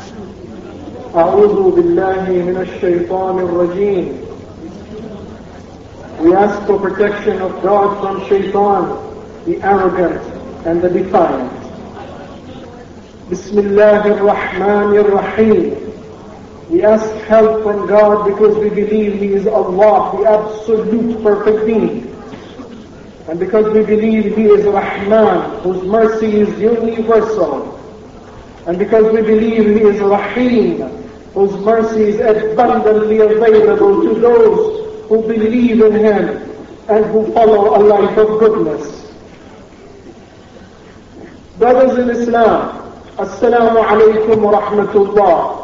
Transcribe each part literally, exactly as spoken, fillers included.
أعوذ بالله من الشيطان الرجيم. We ask for protection of God from shaitan, the arrogant and the defiant. Bismillah ar-Rahman ar-Rahim. We ask help from God because we believe He is Allah, the absolute perfect being. And because we believe He is Rahman, whose mercy is universal. And because we believe He is Rahim, whose mercy is abundantly available to those who believe in Him and who follow a life of goodness. Brothers in Islam, Assalamu alaikum wa rahmatullah.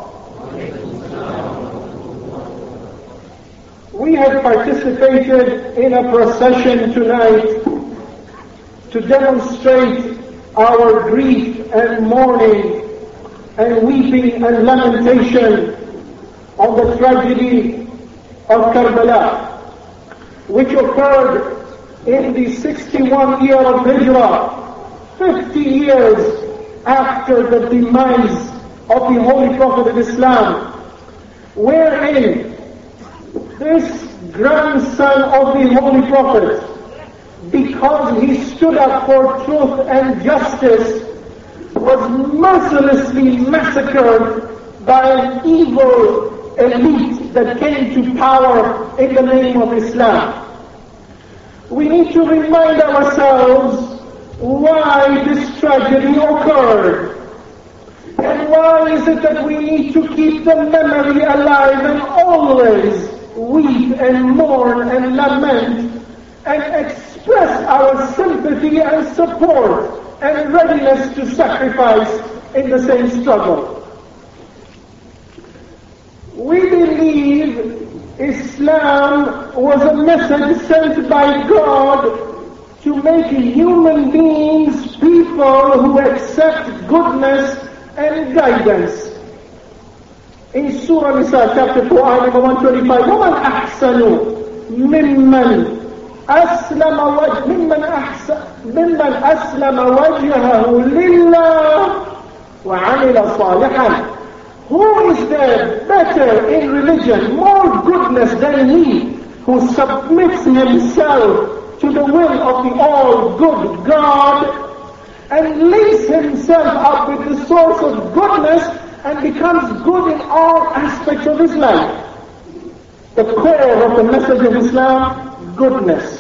We have participated in a procession tonight to demonstrate our grief and mourning and weeping and lamentation on the tragedy of Karbala, which occurred in the sixty-first year of Hijrah, fifty years after the demise of the Holy Prophet of Islam, wherein this grandson of the Holy Prophet, because he stood up for truth and justice, was mercilessly massacred by an evil elite that came to power in the name of Islam. We need to remind ourselves why this tragedy occurred. And why is it that we need to keep the memory alive and always weep and mourn and lament and express our sympathy and support and readiness to sacrifice in the same struggle? We believe Islam was a message sent by God to make human beings people who accept goodness and guidance. In Surah Nisa, chapter four, ayah number one twenty-five, وَمَنْ أَحْسَنُ مِمَّنْ أسلم وجه ممن أحسن ممن أسلم وجهه لله وعمل صالحا. Who is there better in religion, more goodness than he who submits himself to the will of the all-good God and links himself up with the source of goodness and becomes good in all aspects of his life? The core of the message of Islam, goodness.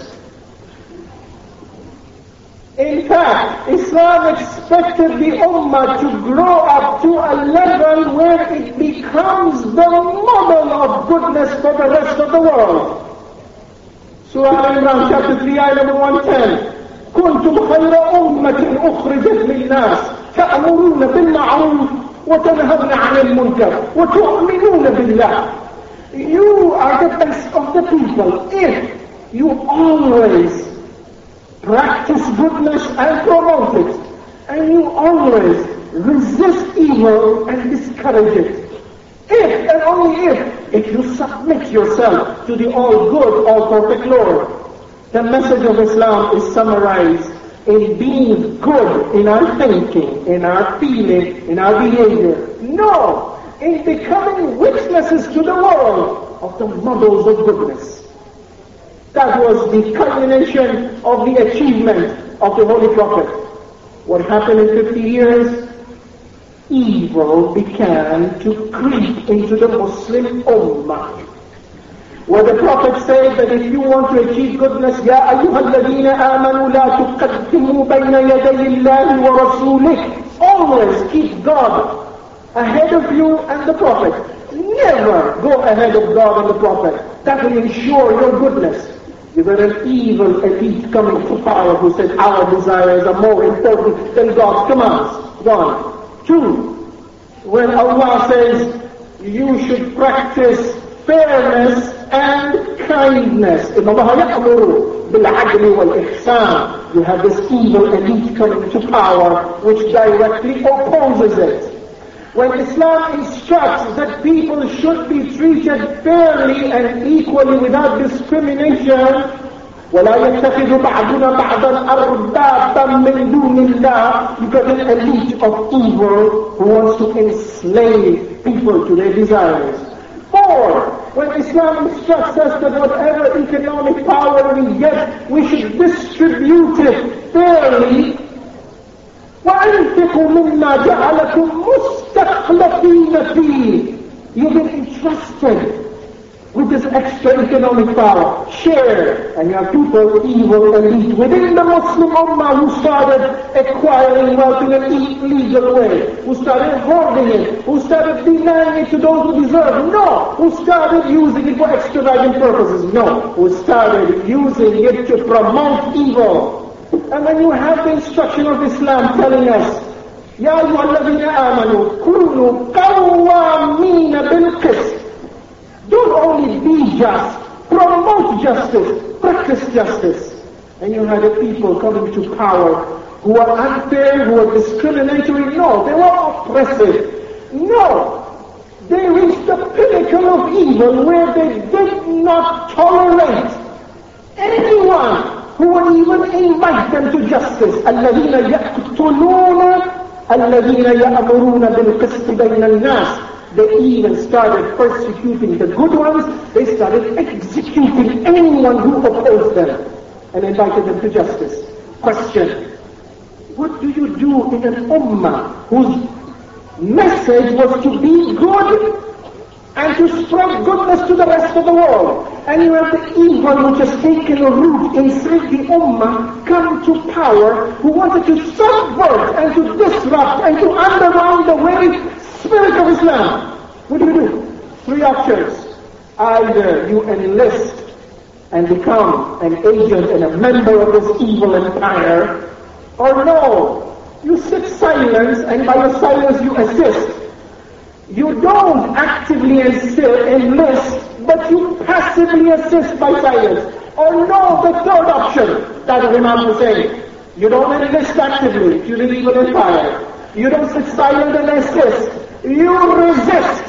In fact, Islam expected the Ummah to grow up to a level where it becomes the model of goodness for the rest of the world. Surah Al-Imran, chapter three, ayah number one ten. كنتم خير أمة أخرجت للناس تأمرون بالمعروف وتنهون عن المنكر وتؤمنون بالله. You are the best of the people if you always practice goodness and promote it, and you always resist evil and discourage it. If and only if, if you submit yourself to the all-good, all-perfect Lord. The message of Islam is summarized in being good in our thinking, in our feeling, in our behavior. No! In becoming witnesses to the world of the models of goodness. That was the culmination of the achievement of the Holy Prophet. What happened in fifty years? Evil began to creep into the Muslim Ummah. Where the Prophet said that if you want to achieve goodness, يَا أَيُّهَا الَّذِينَ آمَنُوا لَا تُقَدِّمُوا بَيْنَ يَدَيِ اللَّهِ وَرَسُولِهِ. Always keep God ahead of you and the Prophet. Never go ahead of God and the Prophet. That will ensure your goodness. You got an evil elite coming to power who said our desires are more important than God's commands. One. Two. When Allah says you should practice fairness and kindness. إِنَّ اللَّهَ يَأْمُرُ بِالْعَدْلِ وَالْإِحْسَانِ. You have this evil elite coming to power which directly opposes it. When Islam instructs that people should be treated fairly and equally without discrimination, وَلَا يَتَّخِذُ بَعْضُنَا بَعْضًا أَرْبَابًا مِّن دُونِ اللَّهِ. You got an elite of evil who wants to enslave people to their desires. Four, when Islam instructs us that whatever economic power we get, we should distribute it fairly. وَأَنْفِقُوا مِمَّا جَعَلَكُمْ مُسْتَخْلَفِينَ فِيهِ. You've been entrusted with this extra economic power. Share. And you have people, evil elite within the Muslim Ummah who started acquiring wealth in an illegal way, who started hoarding it, who started denying it to those who deserve. No. Who started using it for extravagant purposes. No. Who started using it to promote evil. And when you have the instruction of Islam telling us, يَا أَيُّهَا الَّذِينَ آمَنُوا كُونُوا قَوَّامِينَ بِالْقِسْطِ. Don't only be just, promote justice, practice justice. And you had the people coming to power who are unfair, who are discriminatory. No, they were oppressive. No, they reached the pinnacle of evil where they did not tolerate anyone who would even invite them to justice. الَّذِينَ يَقْتُلُونَ الَّذِينَ يَأْمُرُونَ بِالْقِسْطِ بَيْنَ النَّاسِ. They even started persecuting the good ones. They started executing anyone who opposed them and invited them to justice. Question: what do you do in an ummah whose message was to be good and to spread goodness to the rest of the world? And you have the evil which has taken a root inside the ummah come to power, who wanted to subvert and to disrupt and to undermine the very spirit of Islam. What do you do? Three options. Either you enlist and become an agent and a member of this evil empire, or no, you sit silent and by your silence you assist. You don't actively enlist, but you passively assist by silence. Or no, the third option, that is Imam Hussein. You don't enlist actively to the evil empire. You don't sit silent and assist. You resist.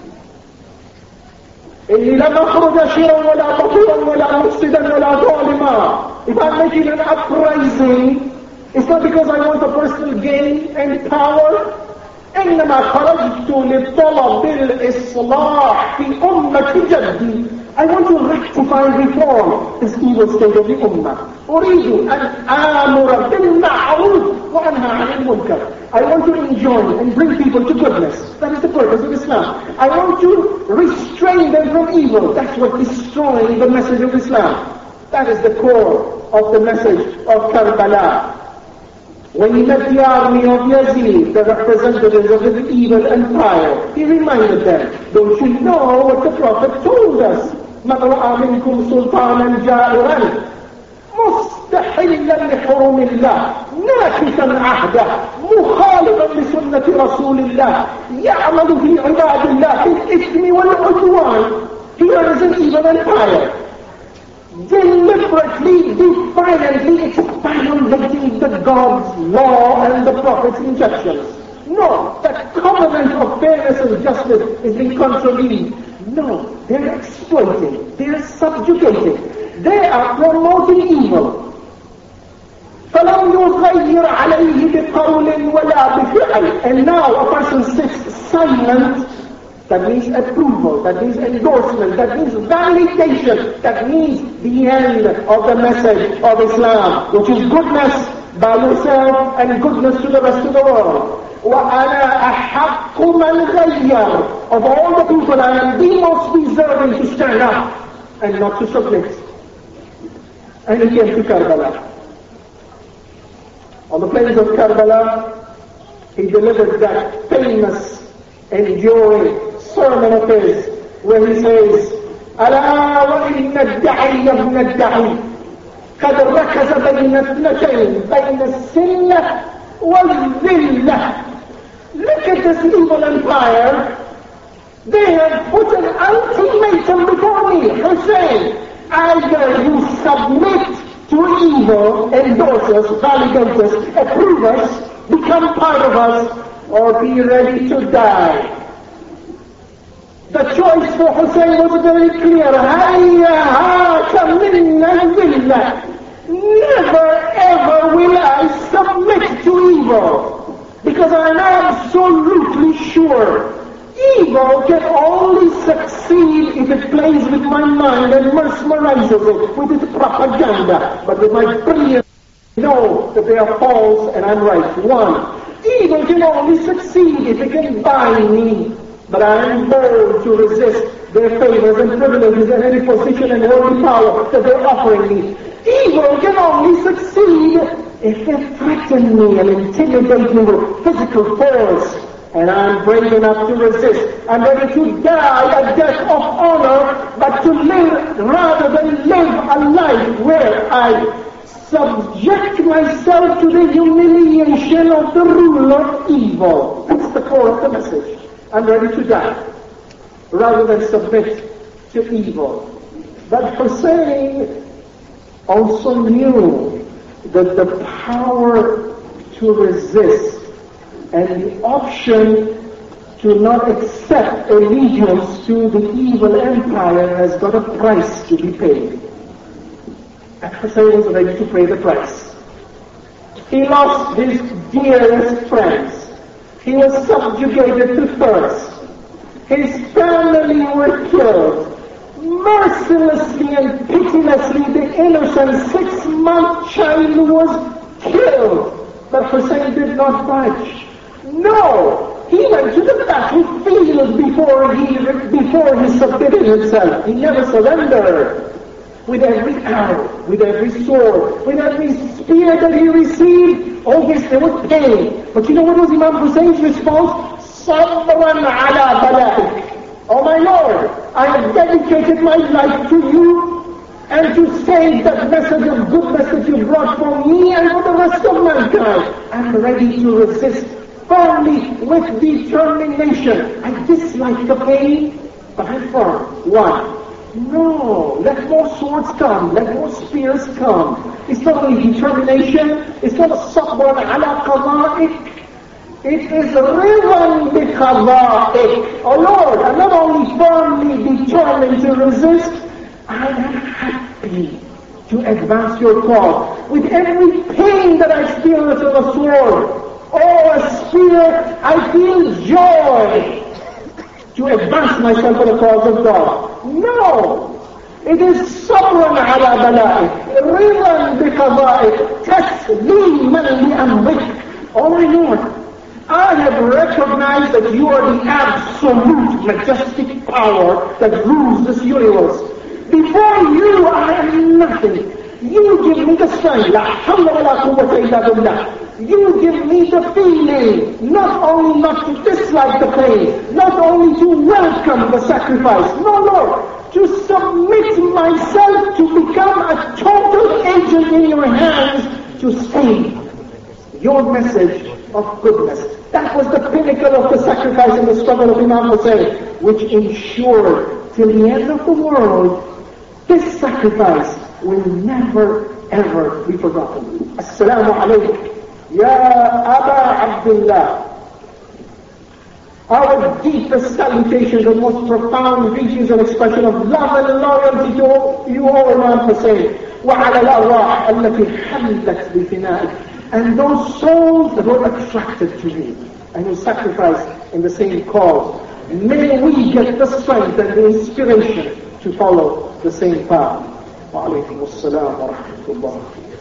إِنِّي لَمْ أَخْرُجَ شِرًا وَلَا بَطِيرًا وَلَا مُفْسِدًا وَلَا ظَالِمًا. If I'm making an uprising, it's not because I want a personal gain and power. إنما خرجت لطلب الإصلاح في أمة جدي. I want to rectify and reform this evil state of the ummah. أريد أن آمر بالمعروف وأنهى عن المنكر. I want to enjoin and bring people to goodness. That is the purpose of Islam. I want to restrain them from evil. That's what destroying the message of Islam. That is the core of the message of Karbala. When he met the army of Yazid, the representatives of the evil empire, he reminded them, don't you know what the Prophet told us? مَنْ رَأَى مِنْكُمْ سُلْطَانًا جَائِرًا مُسْتَحِلًّا لِحُرُمِ اللَّهِ نَاكِثًا عَهْدَهُ مُخَالِفًا لِسُنَّةِ رَسُولِ اللَّهِ يَعْمَلُ فِي عِبَادِ اللَّهِ بِالْإِثْمِ وَالْعُدْوَانِ. Here is an evil empire, deliberately, defiantly violating the God's law and the Prophet's injunctions. No, that covenant of fairness and justice is being contravened. No, they're exploiting, they're subjugating, they are promoting evil. فَلَمْ يُغَيِّرْ عَلَيْهِ بِقَوْلٍ وَلَا بِفِعْلٍ. And now a person sits silent. That means approval, that means endorsement, that means validation, that means the end of the message of Islam, which is goodness by yourself and goodness to the rest of the world. وَأَنَا أَحَقُّ مَنْ غَيَّرْ. Of all the people, I am the most deserving to stand up and not to submit. And he came to Karbala. On the plains of Karbala, he delivered that famous, enduring sermon of his, where he says, أَلَا وَإِنَّ الدَّعِيَّ ابْنَ الدَّعِيِّ قَدْ رَكَزَ بَيْنَ اثْنَتَيْنِ بَيْنَ السِّنَّةِ وَالذِّلَّةِ. Look at this evil empire. They have put an ultimatum before me, Hussein. Either you submit to evil, endorse us, validate us, approve us, become part of us, or be ready to die. The choice for Hussein was very clear. Hayyaha minna billah. Never ever will I submit to evil, because I am absolutely sure evil can only succeed if it plays with my mind and mesmerizes it with its propaganda. But with my brilliance, I know that they are false and I'm right. One, evil can only succeed if it can bind me. But I am bold to resist their favors and privileges and any position and worldly power that they're offering me. Evil can only succeed if they threaten me and intimidate me with physical force. And I'm brave enough to resist. I'm ready to die a death of honor, but to live rather than live a life where I subject myself to the humiliation of the ruler of evil. That's the core of the message. I'm ready to die rather than submit to evil. But Hussein also knew that the power to resist and the option to not accept allegiance to the evil empire has got a price to be paid. And Hussein was ready to pay the price. He lost his dearest friends. He was subjugated to thirst. His family were killed. Mercilessly and pitilessly, the innocent six-month child was killed. But Hussein did not budge. No! He went to the battlefield before he, before he submitted himself. He never surrendered. With every arrow, with every sword, with every spear that he received, oh yes, there was pain. But you know what was Imam Hussein's response? Sabran ala bala'ik. Oh my Lord, I have dedicated my life to you and to save that message of goodness that you brought for me and for the rest of mankind. I'm ready to resist firmly with determination. I dislike the pain, but I'm firm. One. No, let more swords come, let more spears come. It's not only determination, it's not a sabr ala qada'ik. It is rivan bi qada'ik. Oh Lord, I'm not only firmly determined to resist, I am happy to advance your cause. With every pain that I experience with a sword, oh a spear, I feel joy to advance myself for the cause of God. No! It is sabran ala bala'ik, ridan bi qada'ik, tasliman li amrik. Oh my Lord, I have recognized that you are the absolute majestic power that rules this universe. Before you, I am nothing. You give me the strength, la hawla wa la quwwata illa billah. You give me the feeling, not only not to dislike the pain, not only to welcome the sacrifice, no, Lord, to submit myself to become a total agent in your hands to save your message of goodness. That was the pinnacle of the sacrifice and the struggle of Imam Hussein, which ensured till the end of the world, this sacrifice will never ever be forgotten. Assalamu alaikum. Ya Aba Abdullah, our deepest salutations and most profound greetings and expression of love and loyalty to you, O Imam Hussein, وعلى الأرواح التي حلت بفنائك, and those souls that were attracted to me and who sacrificed in the same cause. May we get the strength and the inspiration to follow the same path. Wa alaikum assalam wa rahmatullah.